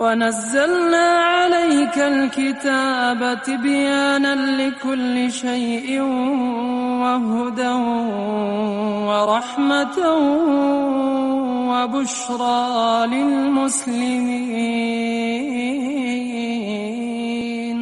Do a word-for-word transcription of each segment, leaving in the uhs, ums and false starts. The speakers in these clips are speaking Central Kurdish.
ونزلنا عليك الكتاب تبيانا لكل شيء وهدى ورحمة وبشرى للمسلمين.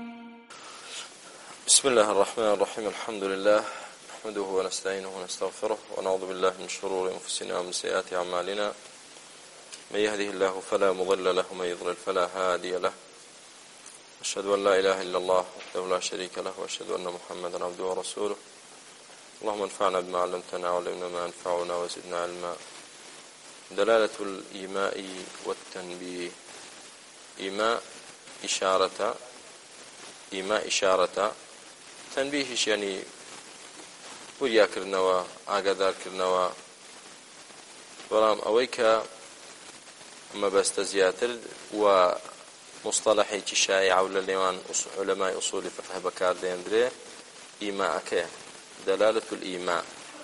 بسم الله الرحمن الرحيم. الحمد لله نحمده ونستعينه ونستغفره ونعوذ بالله من شرور أنفسنا ومن سيئات أعمالنا. من يهده الله فلا مضل له ومن يضلل فلا هادي له. أشهد أن لا إله إلا الله وحده لا شريك له وأشهد أن محمدا عبده ورسوله. اللهم انفعنا بما علمتنا وعلمنا ما ينفعنا وزدنا علما. دلالة الإيماء والتنبيه. إيماء إشارة إيماء إشارة تنبيهش يعني وريا كرنوا ئاگادار كرنوا بەڵام ئەوەی کە مەبەستە زیاتر و مصطلحێکی شایع لە نێوان عولەمای ئوسولی فقه بەکاردێنرێ ئیماءەکەیە. دەلالة الئیماء.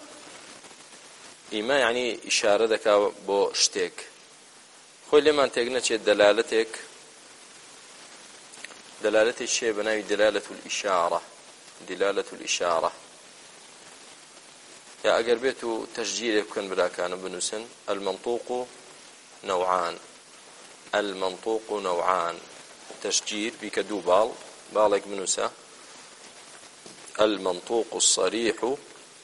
ئیما یعنی ئیشارە دەکا بۆ شتێک. خۆی لێمان تێک نەچێت دەلالەتێک دلالة الشيء بناوي دلالة الإشارة. دلالة الإشارة يا أجر بيتو تسجيل يكون بلا كان بنوسن. المنطوق نوعان. المنطوق نوعان. تسجيل بكدو بال بالك بنوسة. المنطوق الصريح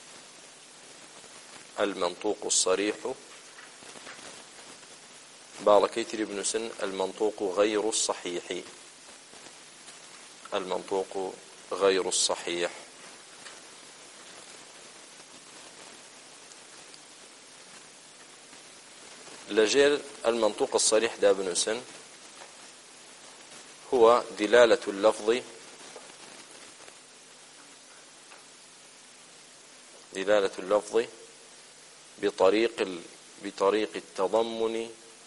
المنطوق الصريح بالك يتري بنوسن. المنطوق غير الصحيح. المنطوق غير الصحيح. لجير المنطوق الصريح دا بنوسن هو دلالة اللفظ دلالة اللفظ بطريق بطريق التضمن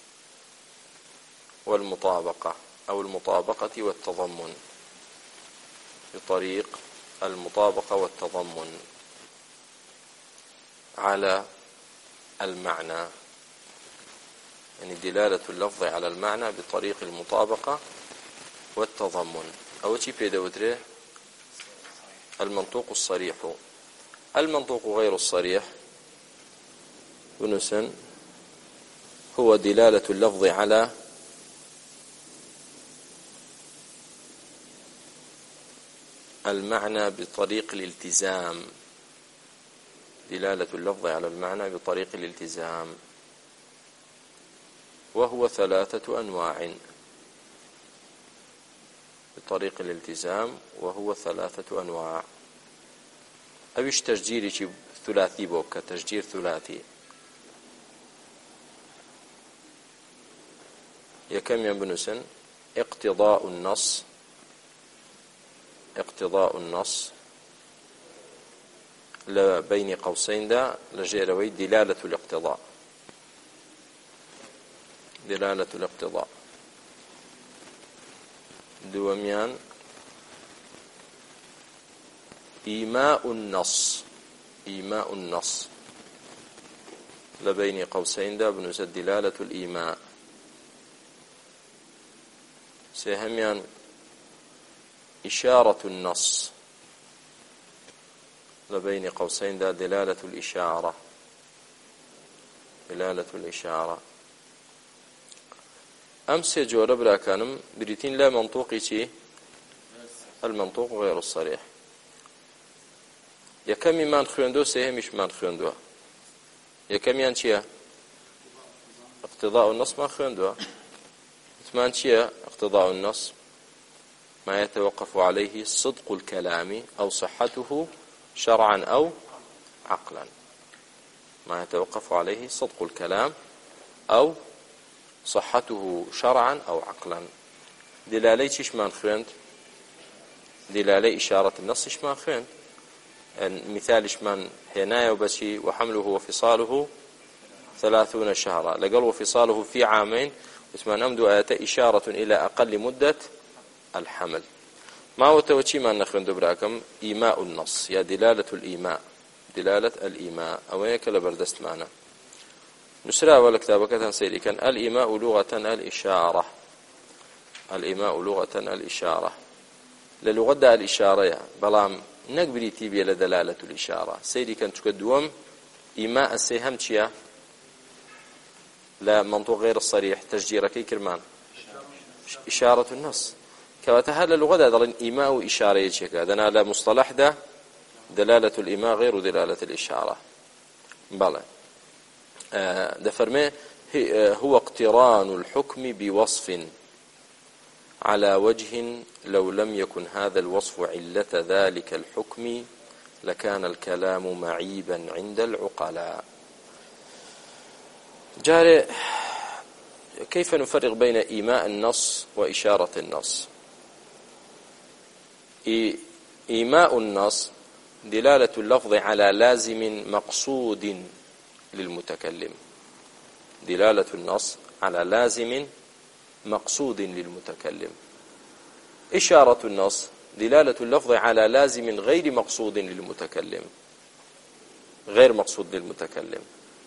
والمطابقة أو المطابقة والتضمن. بطريق المطابقة والتضمن على المعنى. يعني دلالة اللفظ على المعنى بطريق المطابقة والتضمن. أو شيء بيدودره المنطوق الصريح. المنطوق غير الصريح ونسن هو دلالة اللفظ على المعنى بطريق الالتزام. دلالة اللفظ على المعنى بطريق الالتزام وهو ثلاثة أنواع. بطريق الالتزام وهو ثلاثة أنواع. أوش تسجيل ثلاثي بوك تسجيل ثلاثي. يكم ينبنسن اقتضاء النص. اقتضاء النص لبين قوسين دا لجيروي دلالة الاقتضاء. دلالة الاقتضاء. دوميان إيماء النص. إيماء النص لبين قوسين دا بنسد دلالة الإيماء. سيهميان إشارة النص لبين قوسين دا دلالة الإشارة. دلالة الإشارة. أمس جورة برا كانم بريتين لا منطوقي شيء. المنطوق غير الصريح. يكم من خيندو سيهمش من خيندو. يكم ينشيا اقتضاء النص ما خيندو. ثمان شيا اقتضاء النص ما يتوقف عليه صدق الكلام أو صحته شرعا أو عقلا. ما يتوقف عليه صدق الكلام أو صحته شرعا أو عقلا. دلالي شمان خويند. دلالي إشارة النص شمان خويند. مثال شمان هنايا وبشي وحمله وفصاله ثلاثون شهرا. لقل وفصاله في عامين وثمان أمدو آيات إشارة إلى أقل مدة الحمل. ما هو توجيه ما نخوين دبراكم إيماء النص يا دلالة الإيماء. دلالة الإيماء أو هيك لبردست معنا. نسرع ولا كتابك تنسيري كان الإيماء لغة الإشارة. الإيماء لغة الإشارة للغة دا الإشارة بلام نقبري تيبي لدلالة الإشارة سيدي كانت تقدوم إيماء السيهم تشيا لا منطوق غير الصريح تشجير كي كرمان إشارة النص كواتها للغة دا دلين إيماء وإشارة يتشيكا دنا لا مصطلح دا دلالة الإيماء غير دلالة الإشارة بلى آه ده فرمي هو اقتران الحكم بوصف على وجه لو لم يكن هذا الوصف علة ذلك الحكم لكان الكلام معيبا عند العقلاء. جاري كيف نفرق بين إيماء النص وإشارة النص؟ إيماء النص دلالة اللفظ على لازم مقصود للمتكلم دلالة النص على لازم مقصود للمتكلم. إشارة النص دلالة اللفظ على لازم غير مقصود للمتكلم غير مقصود للمتكلم.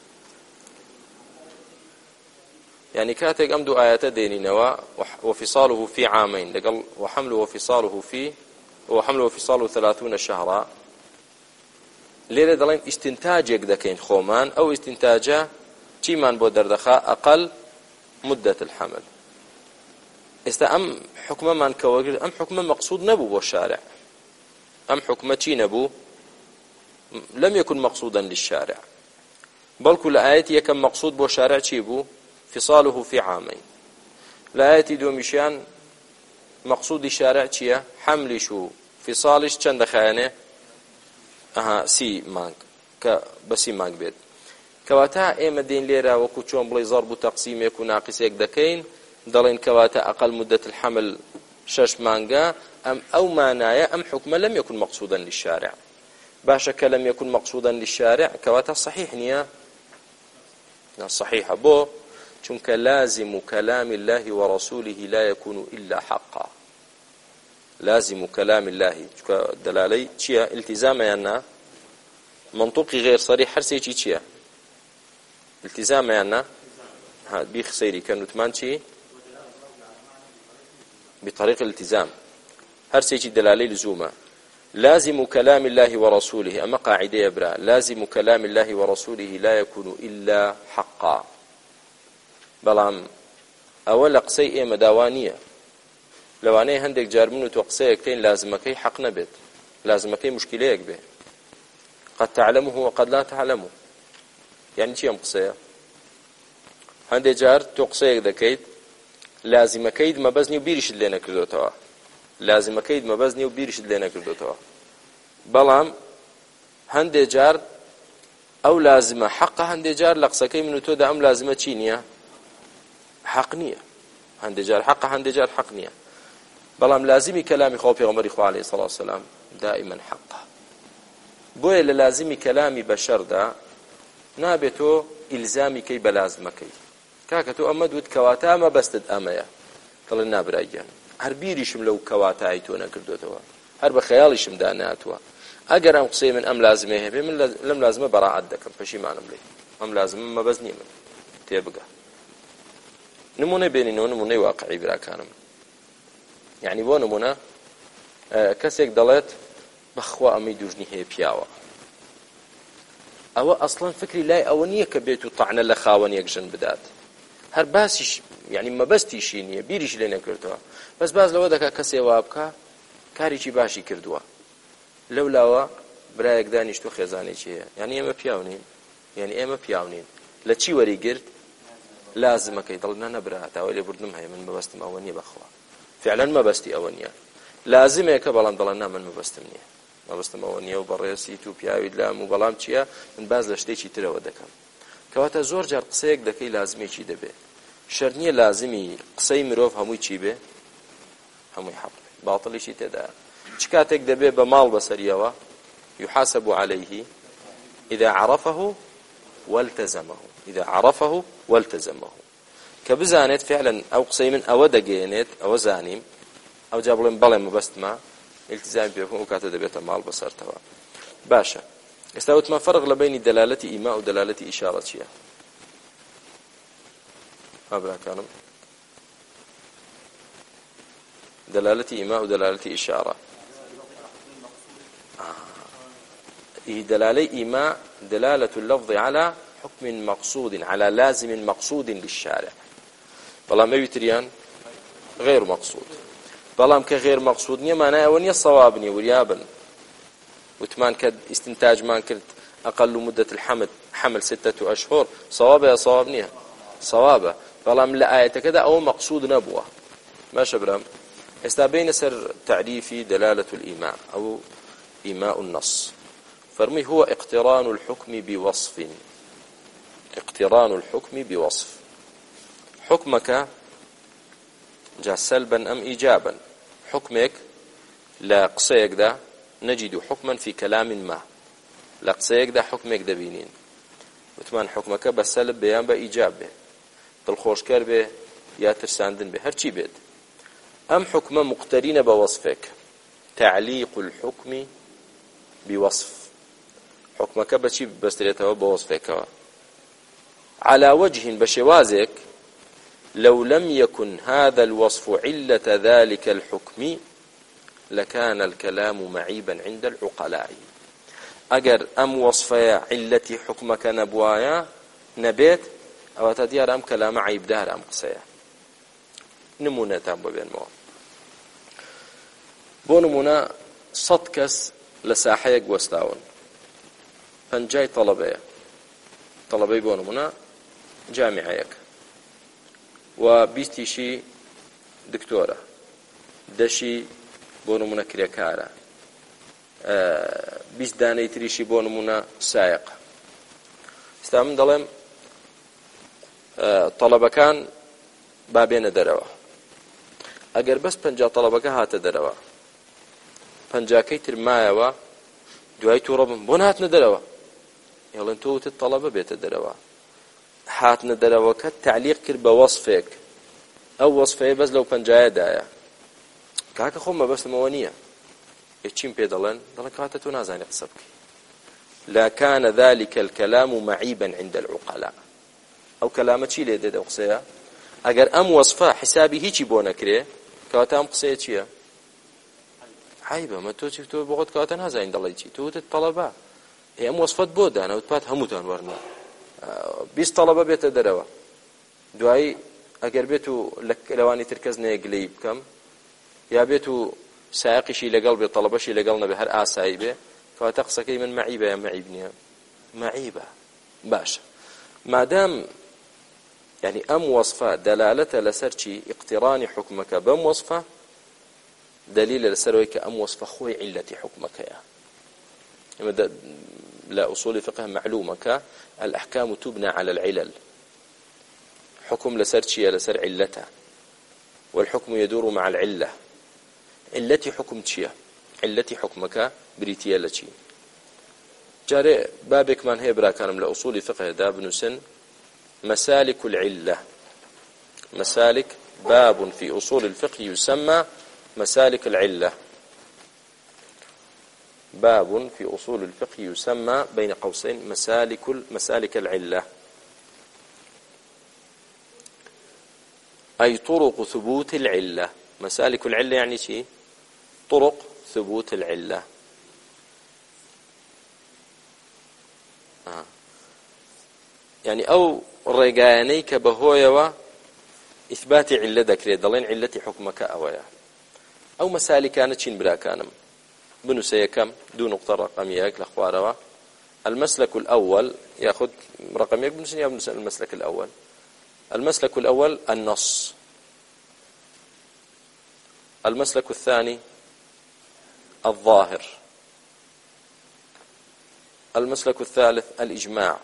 يعني كاتك أمدو آيات ديننا وفصاله في عامين لقل وحمله وفصاله في وحمله وفصاله ثلاثون شهرا ليلة دلين استنتاجك دكين خومان أو استنتاجه چیمان بۆ دەردەخا ئەقل مدة الحمل. ئێستا ئەم حکمەمان کەوەگرت ئەم حکمە مەقصود نەبوو بۆ شارع ئەم حکمە چی نەبوو لم يكن مقصودا للشارع بەڵکو لە ئاەتی یەکەم مەقصود بۆ شارع چی بوو فصاله في عامين لە ئاەتی دووەمیشیان مەقصودی شارع چییە حملیش و فصالیش چەند دەخایەنێ ئەها سی مانگ کە بە سی مانگ بێت کەواتە ئێمە دێن لێرە وەکو چۆن بڵێ زەرب و تەقسیمێک و ناقیسێک دەکەین دەڵێن کەواتە ئەقل مدة الحمل شەش مانگە ئەم ئەو مانایە ئەم حکمە لم يكن مقصودا للشارع. باشە کە لم يكن مقصودا للشارع کەواتە صحیح نییە صحیحە بۆ چونکە لازم كلام الله ورسوله لا يكون إلا حقا لازم كلام الله دلالي چییە التزامەیاننا منطوقی غير صريح هەرسێکی چییە التزامەیاننا بیخ سەیری کە نوتمان چی بطريق الالتزام هەرسێکی دلالەی لزومە لازم كلام الله ورسوله أما قاعدة يبرا لازم كلام الله ورسوله لا يكون إلا حقا بەڵام ئەوە لە قسەی ئێمە داوانیە لەوانەیە هەندێک جار من و تۆ قسەیەکەین لازمەکەی حەق نەبێت لازمەکەی مشکلەیەک بێ قد تعلمه وقد لا تعلمه يعني چی ئەم قسەیە هەندێک جار تۆ قسەیەک دەکەیت لازمەکەیت مەبەست نیە و بیریشت لێ نەکردوتەوە لازمەکەیت مەبەست نیە و بیریشت لێ نەکردوتەوە بەڵام هەندێک جار ئەو لازمە حەقە هەندێک جار لە قسەکەی من و تۆدا ئەم لازمە چی نییە حەق نییە هەندێک جار حەقە هەندێک جار حەق نییە بەڵام لازمی کەلامی خۆ پێغەمبەری خوا عەلەیهی سەڵاتو وسەلام دائما حەقە بۆیە لە لازمی کەلامی بەشەردا نابێت تۆ ئیلزامی کەی بە لازمەکەی کاکە تۆ ئەمە دوت کەواتە ئەمە بەستت ئەمەیە دەڵێن نابرایگیان هەر بیریشم لەو کەواتایی تۆ نەکردوتەوە هەر بە خەیاڵیشم داناتوە ئەگەر ئەم قسەی من ئەم لازمەیە هەبێ من لەم لازمە بەڕاعەت دەکەم پەشیمانم لێ ئەم لازمە مەبەست نییە من تێبگە نمونە بێنینەوە نمونەی واقعی براکانم یعنی بۆ نمونە کەسێک دەڵێت بەخوا ئەمەی دوژنی هەیە پیاوە ئەوە ئەسڵەن فکری لای ئەوە نییە کە بێت و تەعنە لە خاوەنیەک ژن بدات هەر باسیش یعنی مەبەستیشی نییە بیریش لێ نەکردووە بەس باز لەوە دەکات کەسێ وا بکە کارێکی باشی کردووە لەولاوە برایەک دانیشتو خێزانێکی هەیە یعنی ئێمە پیاو نین یعنی ئێمە پیاو نین لە چی وەریگرت لازمەکەی دڵ نەبرا هەتاوە لێبوردنم هەیە من مەبەستم ئەوە نییە بەخوا فعلا مەبەستی ئەوە نییە لازمێکە بەڵام دەڵێن نا من مەبەستم نییە مەبەستم ئەوە نییە و بەڕێسی تو پیاوی لام و بەڵام چییە من باز لە شتێکی ترەوە دەکەم کەواتە زۆر جار قسەیەک دەکەی لازمێکی دەبێ شەرت نییە لازمی قسەی مرۆڤ هەمووی چی بێ هەمووی حەق باڵیشی تێدایە چ کاتێک دەبێ بە ماڵ بەسەریەوە يحاسب عليه إذا عرفه والتزمه إذا عرفه والتزمه كبزانت فعلا أو قسي من أو دقينت أو زانيم أو جابلين بلين مبست ما التزام بيكون وكاتا دبيت مال بصر توا باشا استوت ما فرق لبين دلالة إيماء ودلالة إشارة شيء ما بلا كانم دلالة إيماء ودلالة إشارة. آه. دلالة إيماء دلالة اللفظ على حكم مقصود على لازم مقصود للشارع. بلام يتريان غير مقصود. بلام كغير مقصود نية معناه ونية صوابني وريابا وثمان كد استنتاج ما كنت أقل مدة الحمل حمل ستة أشهر صوابه صواب نية صوابه. بلام لا آية كذا أو مقصود نبوة ما شبرم. استابين سر تعريفي دلالة الإيماء أو إيماء النص. فرمي هو اقتران الحكم بوصف. اقتران الحكم بوصف. حكمك جاء سلبا أم إيجابا. حكمك لا قصيك ده نجد حكما في كلام ما. لا قصيك ده حكمك ده بينين وثمان حكمك بسلب بيان بإيجاب به بالخوشكار به يا ترساندن به هرشي بيد. أم حكمة مقترنة بوصفك تعليق الحكم بوصف. حكمك بشي بستريته بوصفك على وجه بشوازك لو لم يكن هذا الوصف علة ذلك الحكم لكان الكلام معيبا عند العقلاء. أجر أم وصفيا علتي حكمك نبوايا نبيت أو تديار أم كلام عيب دار أم قصيا نمونة تابو بين مو بو نمونة صدكس لساحيق وستاون فنجاي طلبية طلبي بو نمونة جامعيك وبيستيشي دكتورة دشي بو نمونة كريكارة آه بیست دانەی تریشی بۆ نمونە سایق. ستا من دەڵێم تەڵەبەکان با بێنە دەرەوە. ئەگەر بەس پەنجا تەڵەبەکە هاتە دەرەوە پەنجاکەی تر مایەوە دوای تووڕە بم بۆ نهاتنە دەرەوە هێڵن تۆ وتت تەڵەبە بێتە دەرەوە. هاتنە دەرەوەکە تعلیق کرد بە وەصفێک ئەو وەصفەیە بەس لەو پەنجایەدایە کاکە خۆم مەبەستمەوە نییە. چیم پێ دەڵێن دەڵێن کاتە تۆ نازانی قسە بکەی. لا كان ذلك الكلام معيبا عند العقلاء. ئەو کەلامە چی لێ دێت ئەو قسەیە ئەگەر ئەم وەصفە حسابی هیچی بۆ نەکرێ کەواتە ئەم قسەیە چییە؟ عیبە مە تۆ چی تۆ بۆخۆت کەواتە نازانی دەڵێی چی تۆ وتت تەڵەبە ئەم وەصفەت بۆ دانا وتپات هەمووتان وەرنە بیست تەڵەبە بێتە دەرەوە دوایی ئەگەر بێت و لەوانی تر کەس نەیە گلەی بکەم یا بێت و سایقیشی لەگەڵ بێ تەڵەبەشی لەگەڵ نەبێ هەر ئاسایی بێ کەواتە قسەکەی من مەعیبە یا مەعیب نییە؟ مەعیبە. باشە مادام يعني أم وصفة دلالة لسرشي اقتران حكمك بم وصفة دليل لسرويك أم وصفة خوي علة حكمك يا لا أصول فقه معلومك الأحكام تبنى على العلل. حكم لسرشي لسر علته والحكم يدور مع العلة. علتي حكم تشيا علتي حكمك بريتيا لشي جاري بابك من هي براكانم لأصول فقه دا بنسن مسالك العلة. مسالك باب في أصول الفقه يسمى مسالك العلة. باب في أصول الفقه يسمى بين قوسين مسالك مسالك العلة أي طرق ثبوت العلة. مسالك العلة يعني شيء طرق ثبوت العلة. آه. يعني أو ڕێگایانەی کە بەهۆیەوە ئیثباتی عیلە دەکرێت دەڵێن عیلەتی حکمەکە ئەوەیە. ئەو مەسالیکانە چین براکانم بنووسە یەکەم دوو نقطە ڕقەمیەک لە خوارەوە المسلك الأول يأخذ رقميك بنووسن یا بنووسن المسلك الأول. المسلك الأول النص. المسلك الثاني الظاهر. المسلك الثالث الإجماع.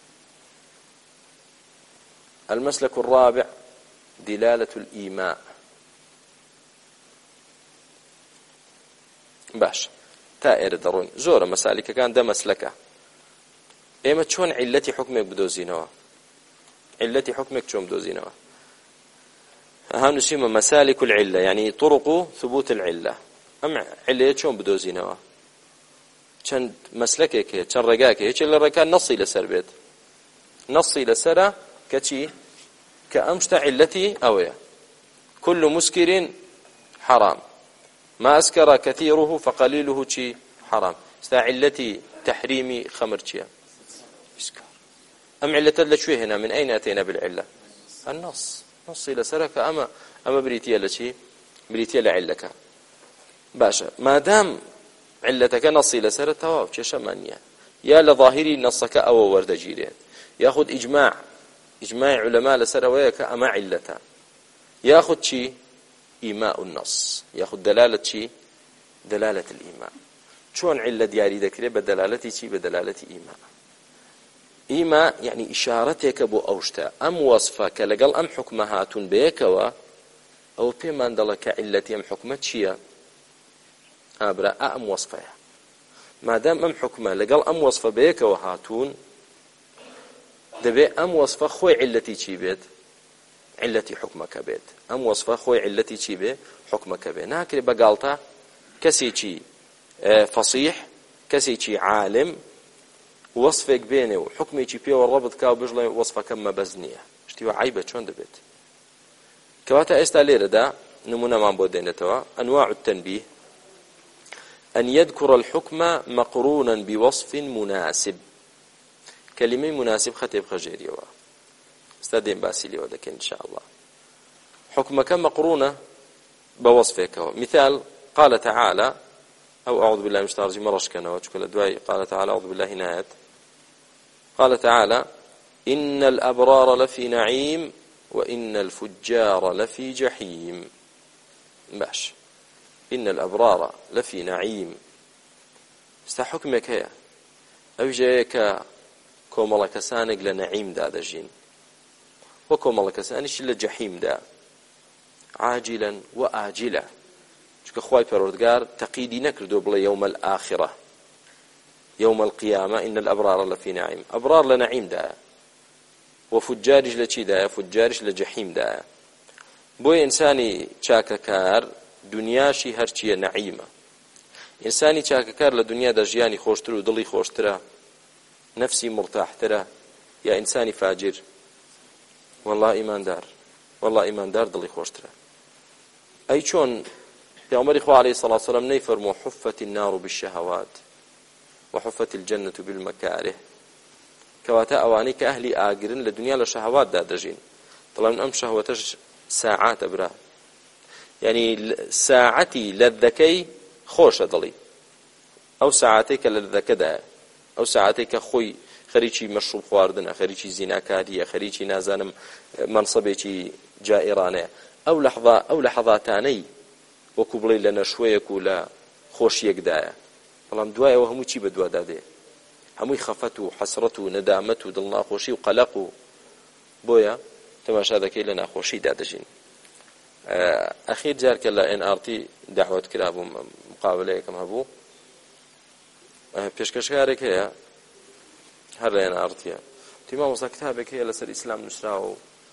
المسلك الرابع دلالة الإيماء. باش تائر درون زور مسالك كان ده مسلكه ايما چون علتي حكمك بدوزينوا علتي حكمك چون بدوزينوا ها نسمى مسالك العلة يعني طرق ثبوت العلة. ام علة چون بدوزينوا چند مسلكك هي چند رقاك هي چل ركان نصي لسر بيت نصي لسر كشي كأمشت علتي أويا كل مسكر حرام ما أسكر كثيره فقليله شي حرام استا علتي تحريم خمر شيء إسكار أم علة لشوي هنا من أين أتينا بالعلة النص نص إلى سرك أما أما بريتيا لشي بريتيا لعلك باشا ما دام علتك نص إلى سر التواب شمانيا يا لظاهري نصك أو ورد جيرين ياخذ إجماع إجماع علماء لسر وياك أما علته ياخذ شي إيماء النص ياخذ دلالة شي دلالة الإيماء شون علة دياري ذكري بدلالتي شي بدلالة إيماء إيماء يعني إشارتك بو أوشتا أم وصفك لقل أم حكمها تنبيكوا أو بيمان دلك علتي أم حكمت شيا أبرا أم وصفها ما دام أم حكمه لقل أم وصفه بيكوا هاتون دبي أم وصفه خوي علتي شي بيت علتي حكمك بيت أم وصفه خوي علتي شي بيت حكمك بيت ناكري بقالتا كسي شي فصيح كسي شي عالم وصفك بينه وحكمي شي بيه والربط كاو بجلي وصفه كما بزنية اشتيوا عيبة شون دبيت كواتا استالير دا نمونا ما بودين توا أنواع التنبيه أن يذكر الحكم مقرونا بوصف مناسب كلمة مناسب خطيب خجيري استدين باسيلي ودك إن شاء الله حكمك مقرونة بوصفك مثال قال تعالى أو أعوذ بالله من الشيطان الرجيم مرش كنا وشكل الدعاء قال تعالى أعوذ بالله نهاية قال تعالى إن الأبرار لفي نعيم وإن الفجار لفي جحيم باش إن الأبرار لفي نعيم استحكمك هي أو جايك كوملا كسانك لنعيم دا دجين وكوملا كسانش لجحيم دا عاجلا وآجلا شك خواي پروردگار تقيدي نكردو بلا يوم الآخرة يوم القيامة إن الأبرار لفي نعيم أبرار لنعيم دا وفجارج لشي دا فجارج لجحيم دا بوي إنساني چاككار دنیاشی هەرچیە نەعیمە ئینسانی چاکەکار لە دنیادا ژیانی خۆشتر و دڵی خۆشترە نەفسی مرتاحترە یا ئینسانی فاجر والله ئیماندار والله ئیماندار دڵی خۆشترە ئەی چۆن پێغەمبەری خوا عەلەیهی سەڵاتو وسەلام نەیفەرموو حفت النار بالشهوات وحفت الجنة بالمكاره کەواتە ئەوانەی کە ئەهلی ئاگرن لە دنیا لە شەهەواتدا دەژین دەڵێن ئەم شەهوەتەش ساعاتە برا يعني ساعتي لذكي خوش دلي أو ساعتك لذكدا أو ساعتك خوي خريجي مشروب خواردنا خريجي زناكارية خريجي نازانم منصبي جائرانة أو لحظة أو لحظاتاني وكبلي لنا شويك ولا خوش يقدايا فلام دواء وهم شي بدوا دادي هم خفته حسرته ندامته دلنا خوشي وقلقه بويا تماش هذا كي لنا خوشي دادجين أخير جار كلا إن آرتي دعوة كلابو مقابلة كم هبو بيشكشكارك هي هر إن آرتي تيما وصل كتابك هي لسر الإسلام نشراو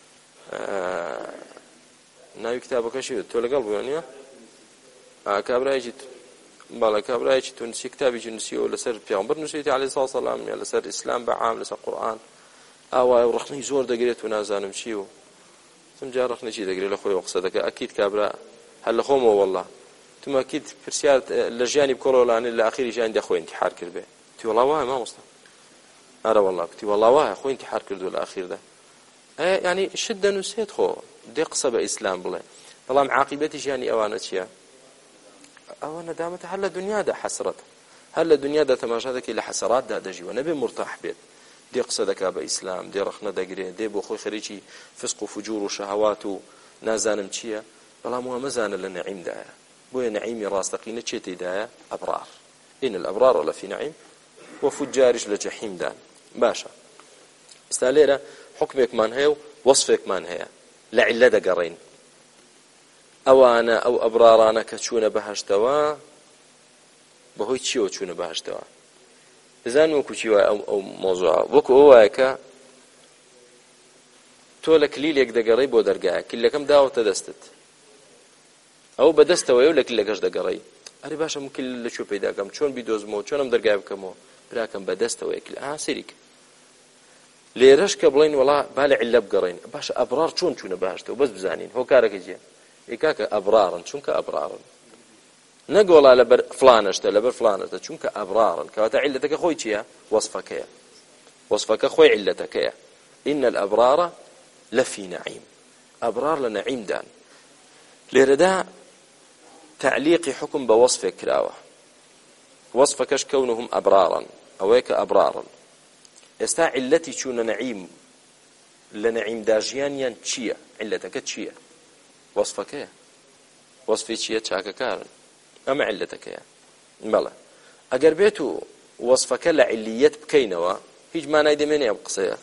ناوي كتابك شيء تولى قلبه يعني كابراي جت بالا كابراي جت تنسي كتابي جنسي ولا سر بيعمر نسيت عليه الصلاة والسلام ولا سر الإسلام بعام لسر القرآن أو رخني زور دقيت ونازانم شيء ثم جاء رخني شيء دقيق لأخوي وقصدك أكيد كابرا هل خومه والله ثم أكيد فرسيات لجاني بكره لأن الأخير جاء عندي أخوي انتحار كربه تي والله واه ما مصطفى أرى والله تي والله واه أخوي انتحار كردو الأخير ده يعني شدة نسيت خو دي قصة إسلام بالله والله معاقبتي جاني أوانا شيء أوانا دامت هل الدنيا ده حسرت هل الدنيا ده تماشاتك إلى حسرات ده دجي ونبي مرتاح بيت دي قصدك بإسلام دي رخنا دقري دي بو خوي خريجي فسق وفجور وشهوات ونازانم چيا بلا مو مزان للنعيم ده بو نعيم راستقينه چتي ده أبرار إن الأبرار ولا في نعيم وفجارج لجحيم ده باشا استاليرا حكمك من هي وصفك من هي لعله دقرين أو أنا أو أبرار أنا كتشون بهشتوا بهوي چيو چون بهشتوا زان وكو شيء أو أو موضوع وكو هواك تولك ليلك دقري بودرجع كل كم داو تدستت أو بدست ويقول لك لك إيش دقري أري باشا ممكن اللي شو بيدا كم شون بيدوز مو شون أم درجع بكمو براكم بدست وياكل آه سيرك ليرش قبلين والله بالع اللي بقرين باشا أبرار شون شون بهشته وبس بزانين هو كارك يجي ئیکاکە ئەبرارن چونکە ئەبرارن نەگۆڵا لەبەر فلانشتە لەبەر فلانشتە چونکە ئەبرارن کەواتە عیلەتەکە خۆی چییە وەصفەکەیە وەصفەکە خۆی عیلەتەکەیە إن الأبرار لفي نعيم أبرار لنعيم دان لێرەدا تعليق حكم بوصف كراوة وصفكش كونهم أبرارا أويك أبرارا استا علتي چون نعيم لنعيم داجيانيان چيا علتك چيا وصفك وصفي چيا چاكا كارن أما علتك يا بلا أقر بيتو وصفك لعليت بكينوا هيج ما نايدي مني أبقصيها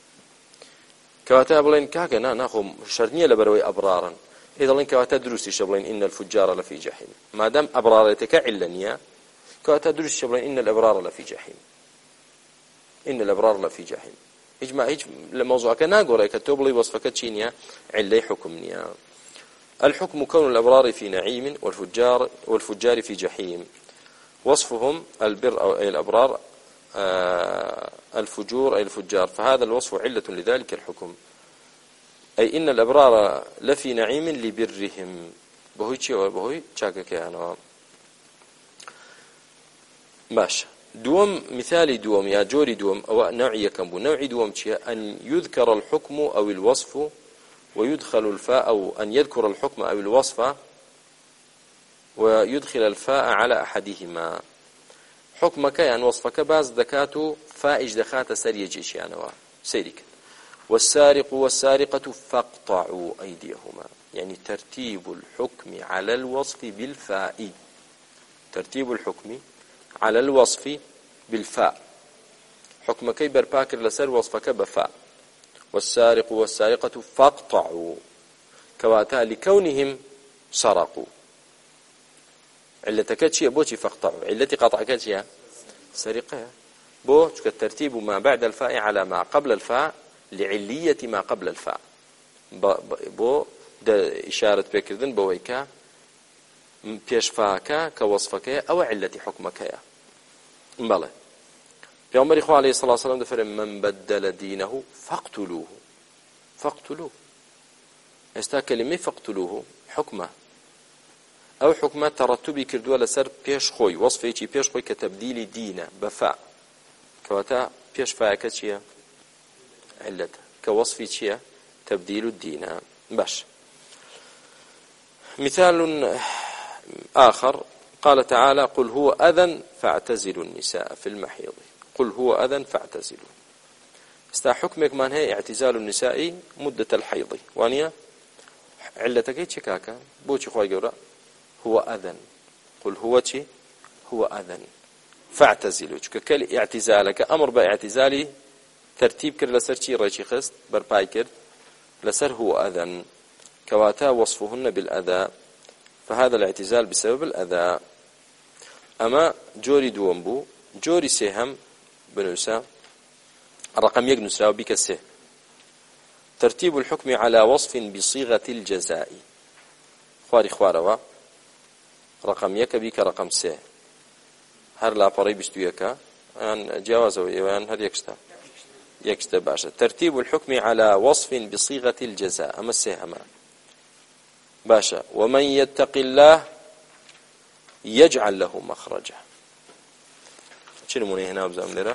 كواتا بلين كاكا نا ناخو شرنية لبروي أبرارا إذا لين كواتا دروسي شبلين إن الفجار لفي جحيم ما دام أبرارتك علنيا كواتا دروسي شبلين إن الأبرار لفي جحيم إن الأبرار لفي جحيم إجماع إج الموضوع كنا قرأ كتب لي وصفك تشينيا علي حكمنيا الحكم كون الأبرار في نعيم والفجار والفجار في جحيم وصفهم البر أو أي الأبرار آه الفجور أي الفجار فهذا الوصف علة لذلك الحكم أي إن الأبرار لفي نعيم لبرهم بهوي شيء وبهوي شاكك يعني ماشي دوم مثالي دوم يا جوري دوم أو نوعية كم نوعي دوم شيء أن يذكر الحكم أو الوصف ويدخل الفاء أو أن يذكر الحكم أو الوصف ويدخل الفاء على أحدهما حكمك يعني وصفك باز ذكاته فائج دخات سريجيش يعني سيرك والسارق والسارقة فاقطعوا أيديهما يعني ترتيب الحكم على الوصف بالفاء ترتيب الحكم على الوصف بالفاء حكمك برباكر لسر وصفك بفاء والسارق والسارقة فاقطعوا كواتا لكونهم سرقوا علتك شيء بوشي فاقطعوا علتي قطعك شيء سرقة بو الترتيب ما بعد الفاء على ما قبل الفاء لعلية ما قبل الفاء بو ده إشارة بكردن بويكا بيشفاكا كوصفك أو علة حكمك يا بله في عمر إخوة عليه الصلاة والسلام دفر من بدل دينه فاقتلوه فاقتلوه استا كلمة فاقتلوه حكمه أو حكمة ترتبي كردوا لسر بيش خوي وصفه چي بيش خوي كتبديل دينه بفاء كواتا بيش فاكا چيا علته كوصفي چيا تبديل الدين باش مثال آخر قال تعالى قل هو أذن فاعتزلوا النساء في المحيض قل هو أذن فاعتزلوا استا حكمك من هي اعتزال النساء مدة الحيض وانيا علتك شكاكا بوشي خواهي قولا هو أذن قل هو شي هو أذن فاعتزلوا كل اعتزالك أمر باعتزالي ترتيب كر لسر شي ريشي خست برباي كر لسر هو أذن كواتا وصفهن بالأذى فهذا الاعتزال بسبب الأذى أما جوري دومبو جوري سهم بنوسا الرقم يجنس راو بك السه ترتيب الحكم على وصف بصيغة الجزاء خواري خواروا رقم يك بك رقم سه هر لا بري بستويكا أن جوازه وأن هر يكستا يكستا باشا ترتيب الحكم على وصف بصيغة الجزاء أما السهما باشا ومن يتق الله يجعل له مخرجا شنو مني هنا بزام لنا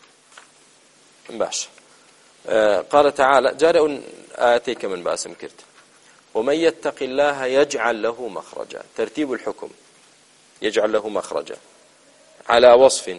باشا آه قال تعالى جاء آياتيك من باسم كرت ومن يتق الله يجعل له مخرجا ترتيب الحكم يجعل له مخرجا على وصف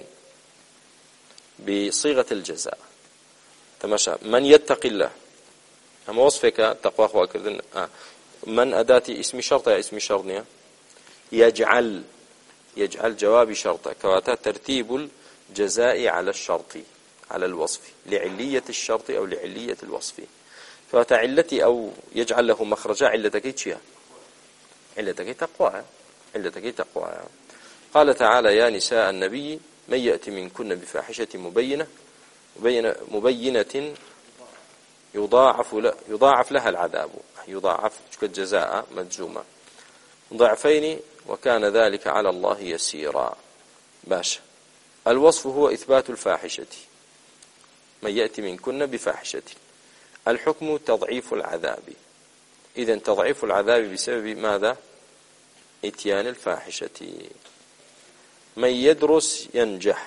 بصيغة الجزاء تماشى من يتق الله أما وصفك تقوى أخوة كردن آه. من أداتي اسم شرط يا اسم شرطني يجعل يجعل جواب شرطة كواتا ترتيب الجزاء على الشرط على الوصف لعلية الشرط أو لعلية الوصف كواتا علتي أو يجعل له مخرجا علتك تشيا علتك تقوى علتك تقوى قال تعالى يا نساء النبي من يأتي منكن بفاحشة مبينة مبينة, مبينة يضاعف, ل... يضاعف لها العذاب يضاعف كالجزاء مجزومة ضعفين وكان ذلك على الله يسيرا باشا الوصف هو إثبات الفاحشة من يأتي منكن بفاحشة الحكم تضعيف العذاب إذن تضعيف العذاب بسبب ماذا؟ إتيان الفاحشة. من يدرس ينجح،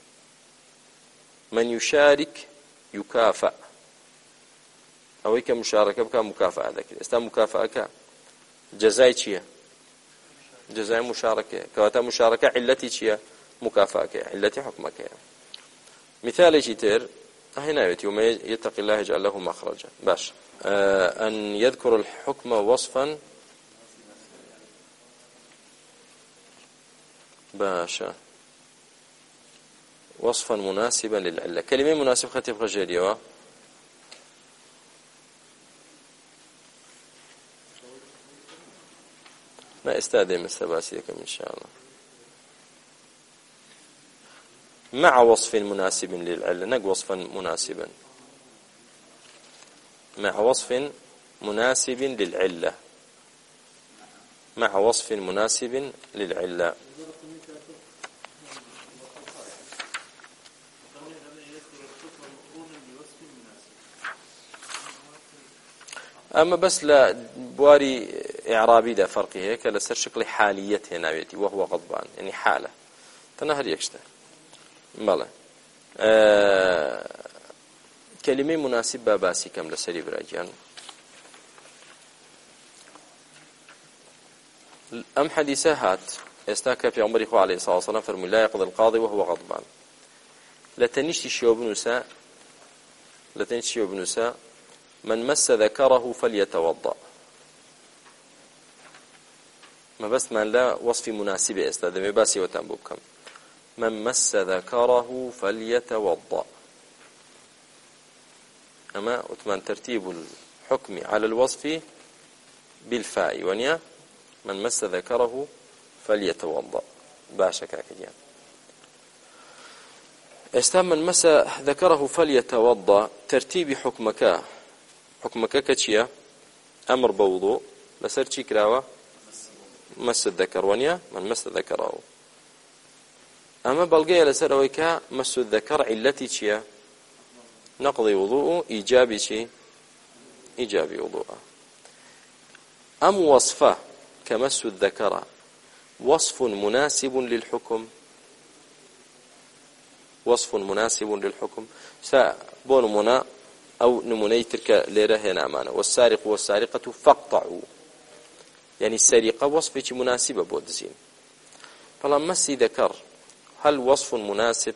من يشارك يكافأ. أو هيك مشاركة بك مكافأة ذاك استا مكافأة جزاي چییە؟ جزاي مشاركة كواتا مشاركة علتي چییە؟ مكافأة علتي حكمك. مثال تر هنا يأتي وما يتقي الله يجعل له مخرجا. باش آه أن يذكر الحكم وصفا باشا وصفا مناسبا للعلة. كلمة مناسب خطيب غجيرية ما استاذي مستباسيكم إن شاء الله. مع وصف مناسب للعلة. نق وصفا مناسبا مع وصف مناسب للعلة. مع وصف مناسب للعلة. أما بس لا بواري إعرابي ده فرقي هيك لسر شكل حالية هنا بيتي وهو غضبان يعني حالة تنهر يكشته بلى آه كلمة مناسبة باسي كم لسري براجان. أم حديثة هات يستاكى في عمر إخوة عليه الصلاة والسلام فرمي لا يقضي القاضي وهو غضبان. لتنشتي شيو بنساء لتنشتي شيو بنساء من مس ذكره فليتوضأ. ما بس من لا وصف مناسبة استاذ ما باسي وتنبوكم. من مس ذكره فليتوضأ. أما أتمنى ترتيب الحكم على الوصف بالفاء ونيا من مس ذكره فليتوضأ. باشا كاكديان استام من مس ذكره فليتوضأ ترتيب حكمك حكمك كتشيا أمر بوضوء لسر شي كراوة مس الذكر ونيا من مس ذكره. أما بلقي لسر ويكا مس الذكر علتي تشيا نقضي وضوء إيجابي شي إيجابي وضوء. أم وصفه كمس الذكر وصف مناسب للحكم. وصف مناسب للحكم سابون منا أو نموني تلك ليرة هنا أمانة. والسارق والسارقة فاقطعوا يعني السرقة وصف مناسبة بودزين. فلما مسي ذكر هل وصف مناسب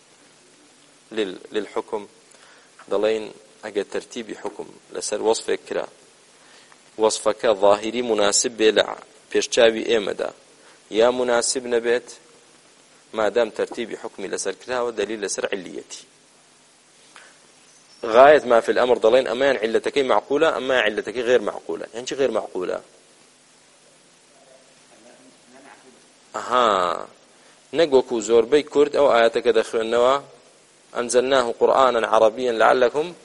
للحكم؟ ضلين أجد ترتيب حكم لسر وصف كرا وصفك ظاهري مناسب بلع بيشتابي إمدا يا مناسب نبات ما دام ترتيب حكمي لسر كرا ودليل لسر عليتي. غاية ما في الأمر ضلين أما يعني علتك معقولة أما علتك غير معقولة. يعني غير معقولة أها نقوكو زوربي كرد أو آياتك دخل النوا أنزلناه قرآنا عربيا لعلكم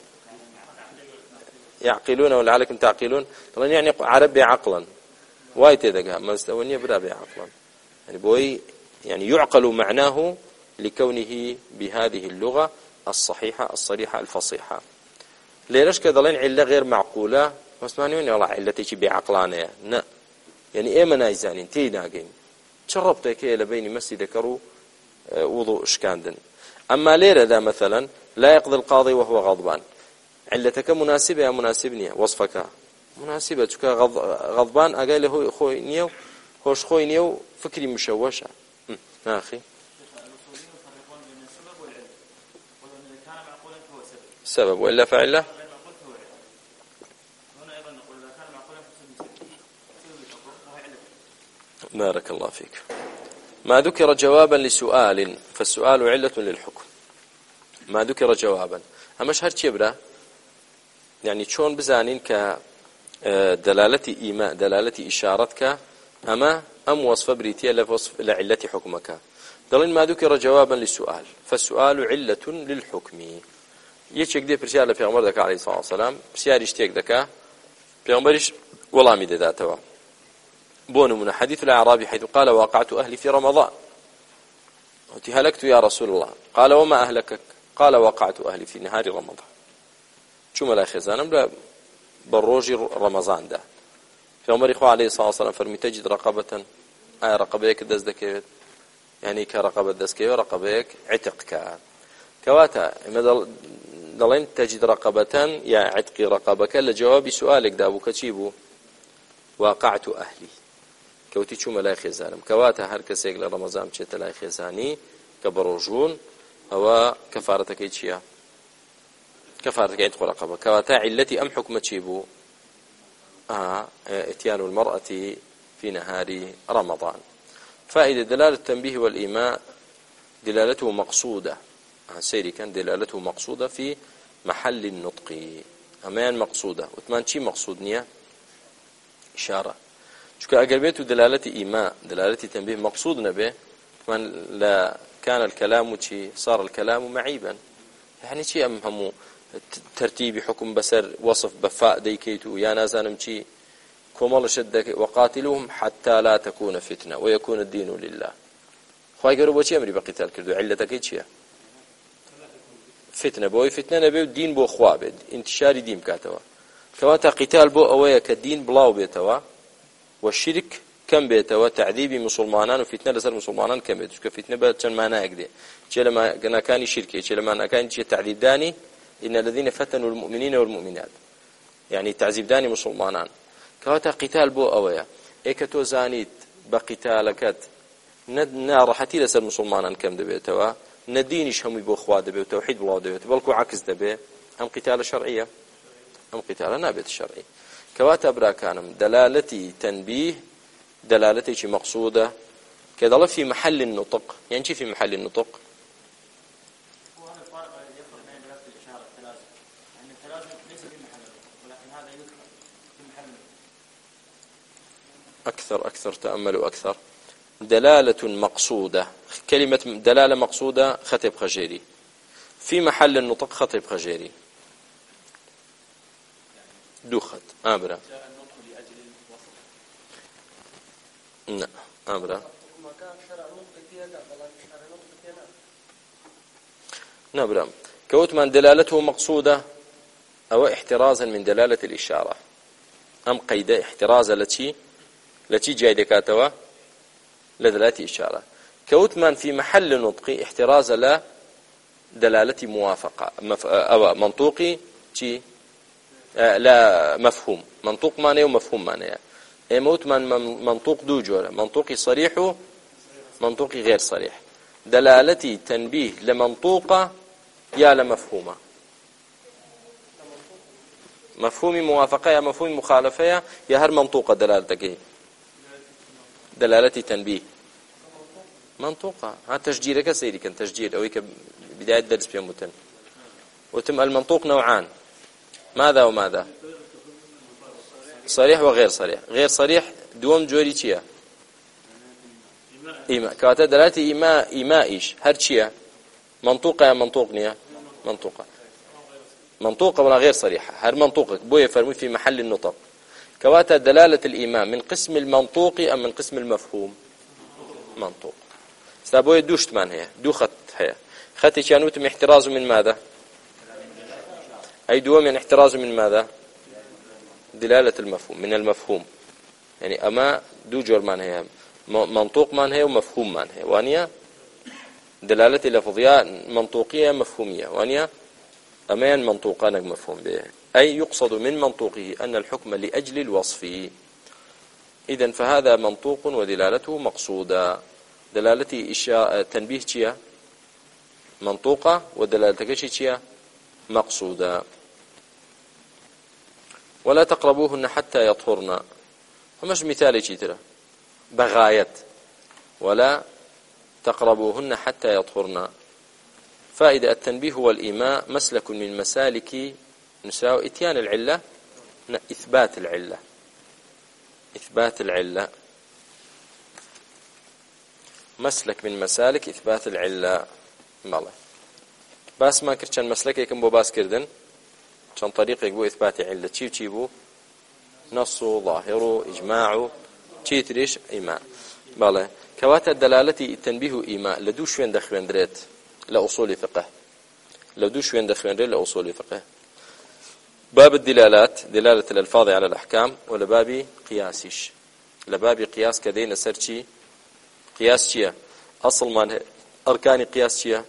يعقلون ولعلكم تعقلون. طبعا يعني عربي عقلا وايت ذا ما استوني برابي عقلا يعني بوي يعني يعقل معناه لكونه بهذه اللغة الصحيحة الصريحة الفصيحة. ليش كذلين علة غير معقولة مسمانيون والله علتي بعقلانية لا يعني إيه منايزانين تي ناقين تشربتك إلى بين مسجد ذكروا وضوء إشكاندن. أما ليرة ذا مثلا لا يقضي القاضي وهو غضبان علتك مناسبة يا مناسبني وصفك مناسبة تك غضبان أقال له خوي نيو خوش خوي نيو فكري مشوشة أخي سبب وإلا فعله بارك الله فيك. ما ذكر جوابا لسؤال فالسؤال علة للحكم. ما ذكر جوابا همش هر كبرة يعني شون بزانين كدلالة إيماء دلالة إشارتك أما أم وصف بريتيا لوصف لعلة حكمك. دلين ما ذكر جوابا للسؤال فالسؤال علة للحكم. يشك دي برسالة في عمر ذكا عليه الصلاة والسلام برسالة اشتيك ذكا في عمرش والله ميدا ذاتوا بون من حديث الأعرابي حيث قال وقعت أهلي في رمضان هلكت يا رسول الله قال وما أهلكك قال وقعت أهلي في نهار رمضان. شو ملا خزانم لا بالروج رمضان ده پیغمبر خوا علیه الصلاة والسلام فرمی تجد رقبة آیا رقبەیەک دەست دەکەوێت یعنی کە رقبەت دەستکەوێت رقبەیەک عتق کات کەواتە ئێمە دەڵێن تجد رقبة یا عتقی رقبەکە لە جوابی سوالێکدا بوو کە چی بوو واقعت ئەهلی کەوتی چوومە لای خێزانم کەواتە هەر کەسێک لە ڕەمەزان بچێتە لای خێزانی کە بەڕۆژوون ئەوە کەفارەتەکەی چییە كفارة عتق رقبة كواتا علتي أم حكم تشيبو آه اتيان المرأة في نهار رمضان فائدة دلالة التنبيه والإيماء دلالته مقصودة آه سيري كان دلالته مقصودة في محل النطق أمان مقصودة وثمان شي مقصود نية إشارة شو كأقربيته دلالة إيماء دلالة تنبيه مقصود نبه ثمان لا كان الكلام شي صار الكلام معيبا يعني شي أم همو ترتيب حكم بسر وصف بفاء ديكيتو يا نازانم شي كومال شدك وقاتلوهم حتى لا تكون فتنة ويكون الدين لله خواهي قالوا بوشي أمري بقتال كردو علتك ايشيا فتنة بوي فتنة نبي الدين بو خوابد انتشار دين كاتوا كواتا قتال بو أويا كالدين بلاو بيتوا والشرك كم بيتوا تعذيب مسلمانان وفتنة لسر مسلمانان كم بيتوا كفتنة باتشان ما ناقدي شي لما كان شركي شي لما كان شي تعذيب داني إن الذين فتنوا المؤمنين والمؤمنات يعني تعذيب داني مسلمانان كواتا قتال بو أويا إيكتو زانيت بقتالكت نارحتي لسر مسلمانان كم دبيتوا ندينش هم يبو اخوا دبي وتوحيد الله دبي بلكو عكس دبي ام قتال شرعيه ام قتال نابت شرعي كواتا برا كانم دلالتي تنبيه دلالتي شي مقصوده كذا في محل النطق يعني شي في محل النطق هو هذا الفارق الذي يفرق بين دلاله الاشاره والتلازم ان التلازم ليس في محل النطق ولكن هذا يذكر في محل النطق اكثر اكثر تاملوا اكثر دلالة مقصودة كلمة دلالة مقصودة خطب خجيري في محل النطق خطب خجيري دوخت أمرا نعم أمرا نعم كوت من دلالته مقصودة أو احترازا من دلالة الإشارة أم قيد احترازا التي التي جاي دكاتوا لدلالة إشارة كوتمان في محل نطقي احتراز لا دلالة موافقة مف... أو منطوقي تي آه لا مفهوم منطوق معناه ومفهوم معناه موتمان منطوق دو جورة منطوقي صريح منطوقي غير صريح دلالتي تنبيه لمنطوقة يا لمفهومة مفهومي موافقة يا مفهومي مخالفة يا هر منطوقة دلالتك دلالتي تنبيه منطوقة ها تشجيرك سيري كان تشجير أو يك بداية درس في متن وتم المنطوق نوعان ماذا وماذا صريح وغير صريح غير صريح دوم جوري تشيا إيماء كواتا دلالتي إيماء إيماء إيش هر تشيا منطوقة يا منطوقنيا منطوقة منطوقة ولا غير صريحة هر منطوقة بوية فرمي في محل النطق كواتا دلالة الإيماء من قسم المنطوق أم من قسم المفهوم منطوق سابوية دوشت من هي دو خط هي خطي كانوتم احتراز من ماذا أي دوم من احتراز من ماذا دلالة المفهوم من المفهوم يعني أما دو جور من هي منطوق من هي ومفهوم من هي وانيا دلالة اللفظية منطوقية مفهومية وانيا أمان منطوقانك مفهوم به أي يقصد من منطوقه أن الحكم لأجل الوصف إذن فهذا منطوق ودلالته مقصودة دلالتي إشاء تنبيه شيء منطوقة ودلالتك شيء مقصودة ولا تقربوهن حتى يطهرن ومش مثال شيء ترى بغاية ولا تقربوهن حتى يطهرن فائدة التنبيه والإيماء مسلك من مسالك نساو إتيان العلة إثبات العلة إثبات العلة مسلك من مسالك إثبات العلة ماله باس ما كرتشان مسلك يكون بو باس كردن كان طريق يقبو إثبات علة تشيو تشيبو نص ظاهر إجماع تشي تريش إيماء ماله كواتا دلالتي التنبيه إيماء لدوش وين دخوين دريت لأصول فقه لدوش وين دخوين دريت لأصول فقه باب الدلالات دلالة الألفاظ على الأحكام ولباب قياسيش لباب قياس كدين سرشي قياس شيا أصل من أركان قياس شيا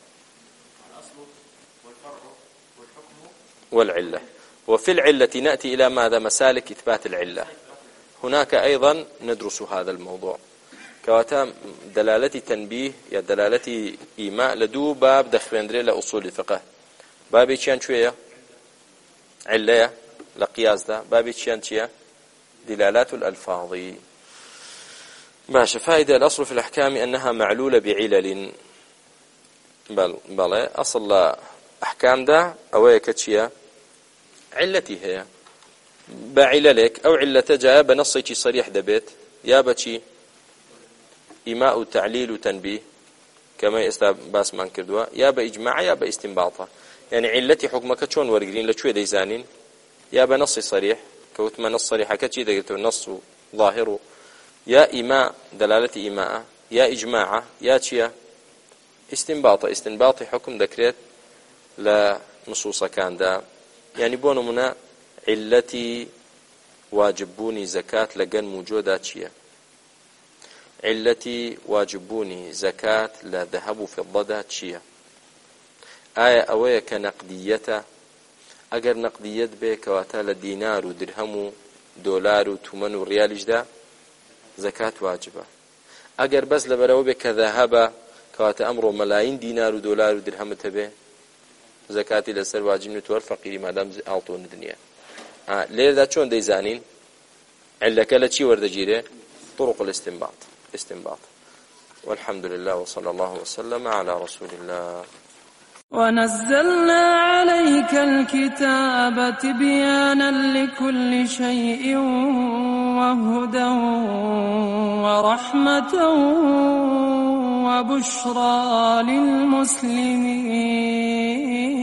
والعلة وفي العلة نأتي إلى ماذا مسالك إثبات العلة هناك أيضا ندرس هذا الموضوع كواتا دلالة تنبيه يا دلالة إيماء لدو باب دخلندري لأصول الفقه بابي كان شوية علة لقياس ده بابي كان شوية دلالات الألفاظ ماشي فائدة الأصل في الأحكام أنها معلولة بعلل بل بل أصل أحكام ده أو كتشيا علتي هي بعللك أو علة جاء بنصي صريح دبيت يا بتشي إيماء وتعليل وتنبيه كما يستباس من كردوا يا بإجماع يا باستنباطه يعني علتي حكمك شون ورقرين لشوي ديزانين يا بنص صريح كوت ما نص صريح كتشي دقيت النص ظاهر يا إيماء دلالة إيماء يا إجماع يا تشيا استنباطه استنباطي حكم ذكرت لنصوص كان دا يعني بونو منا علتي واجبوني زكاة لقن موجودة تشيا علتي واجبوني زكاة لا ذهب في الضدة تشيا آية أوية كنقدية أجر نقدية بك واتال دينار ودرهم دولار وثمن وريال جدا زكاة واجبة أجر بس لبرو بك ذهب كوات أمره ملايين دينار ودولار ودرهم تبه زكاة لسر واجب نتور فقير ما دام أعطون الدنيا آه ليه ذا شون ديزانين علك لا شيء ورد جيره طرق الاستنباط استنباط والحمد لله وصلى الله وسلم على رسول الله ونزلنا عليك الكتاب تبيانا لكل شيء وهدى ورحمة وبشرى للمسلمين